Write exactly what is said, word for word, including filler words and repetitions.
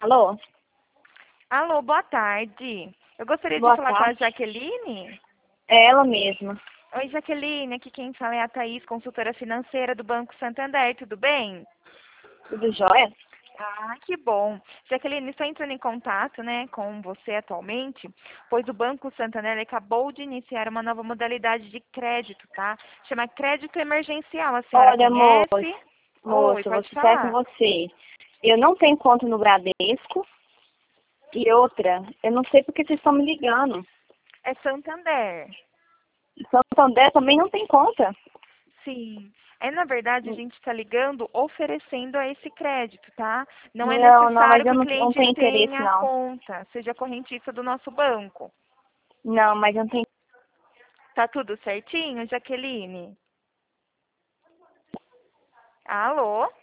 Alô? Alô, boa tarde. Eu gostaria de Boa falar com a tarde. Jaqueline. É ela mesma. Oi, Jaqueline. Aqui quem fala é a Thaís, consultora financeira do Banco Santander. Tudo bem? Tudo jóia? Ah, que bom. Jaqueline, estou entrando em contato, né, com você atualmente, pois o Banco Santander acabou de iniciar uma nova modalidade de crédito, tá? Chama crédito emergencial. A senhora Olha, moça, conhece? Oi, moça, eu vou pode ser sincera com falar. você. Eu não tenho conta no Bradesco. E outra, eu não sei porque vocês estão me ligando. É Santander. Santander também não tem conta. Sim. É, na verdade, a gente está ligando oferecendo a esse crédito, tá? Não é Não, não, mas necessário eu que o não, não cliente tenho interesse, tenha não. conta, seja correntista do nosso banco. Não, mas eu não tenho. Tá tudo certinho, Jaqueline? Alô?